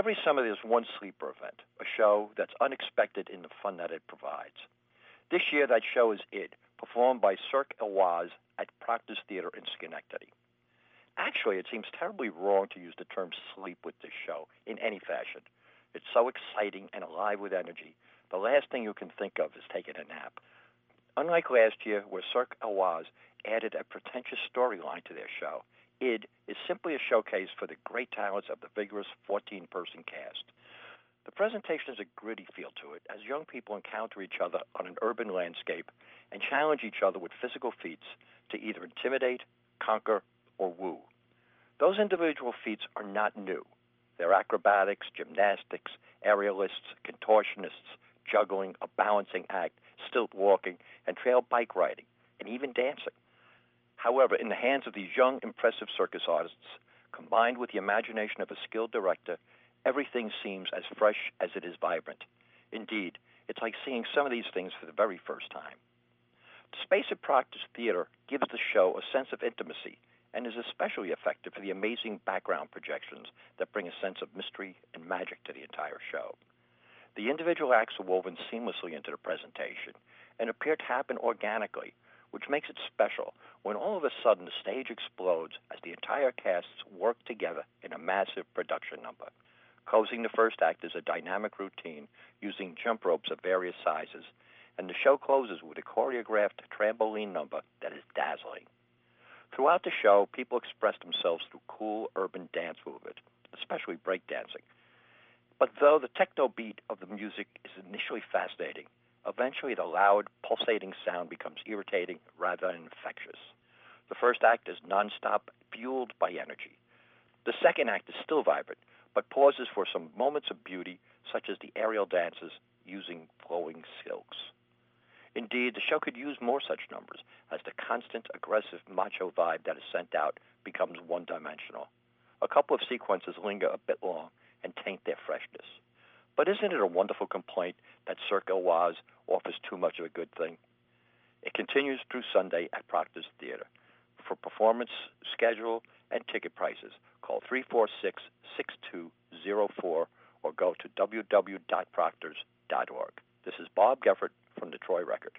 Every summer there's one sleeper event, a show that's unexpected in the fun that it provides. This year that show is Id, performed by Cirque Oise at Proctor's Theater in Schenectady. Actually, it seems terribly wrong to use the term sleep with this show in any fashion. It's so exciting and alive with energy, the last thing you can think of is taking a nap. Unlike last year, where Cirque Oise added a pretentious storyline to their show, Id is simply a showcase for the great talents of the vigorous 14-person cast. The presentation has a gritty feel to it, as young people encounter each other on an urban landscape and challenge each other with physical feats to either intimidate, conquer, or woo. Those individual feats are not new. They're acrobatics, gymnastics, aerialists, contortionists, juggling, a balancing act, stilt walking, and trail bike riding, and even dancing. However, in the hands of these young, impressive circus artists, combined with the imagination of a skilled director, everything seems as fresh as it is vibrant. Indeed, it's like seeing some of these things for the very first time. The space at Proctor's Theater gives the show a sense of intimacy and is especially effective for the amazing background projections that bring a sense of mystery and magic to the entire show. The individual acts are woven seamlessly into the presentation and appear to happen organically, which makes it special when all of a sudden the stage explodes as the entire casts work together in a massive production number. Closing the first act is a dynamic routine using jump ropes of various sizes, and the show closes with a choreographed trampoline number that is dazzling. Throughout the show, people express themselves through cool urban dance movement, especially breakdancing. But though the techno beat of the music is initially fascinating, eventually the loud, pulsating sound becomes irritating rather than infectious. The first act is nonstop, fueled by energy. The second act is still vibrant, but pauses for some moments of beauty, such as the aerial dances using flowing silks. Indeed, the show could use more such numbers, as the constant, aggressive, macho vibe that is sent out becomes one-dimensional. A couple of sequences linger a bit long and taint their freshness. But isn't it a wonderful complaint that Cirque Oise offers too much of a good thing? It continues through Sunday at Proctor's Theater. For performance, schedule, and ticket prices, call 346-6204 or go to www.proctors.org. This is Bob Geffert from the Troy Record.